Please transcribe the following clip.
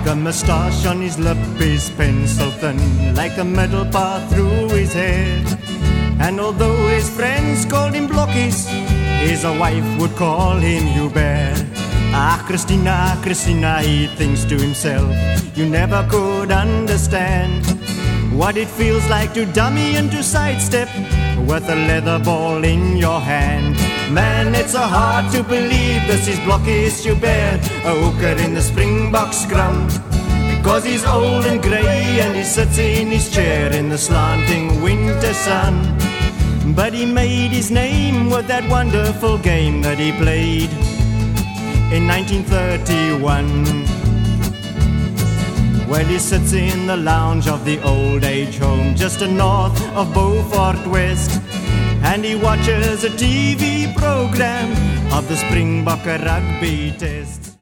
The moustache on his lip is pencil thin, like the middle part through his hair. And although his friends called him Blokkies, his wife would call him Hubert. Ah, Christina, Christina, he thinks to himself, you never could understand what it feels like to dummy and to sidestep with a leather ball in your hand. Man, it's so hard to believe this is Blokkies Hubert, a hooker in the Springbok scrum. Because he's old and grey and he sits in his chair in the slanting winter sun. But he made his name with that wonderful game that he played in 1931. Well, he sits in the lounge of the old age home just north of Beaufort West, and he watches a TV program of the Springbok rugby test.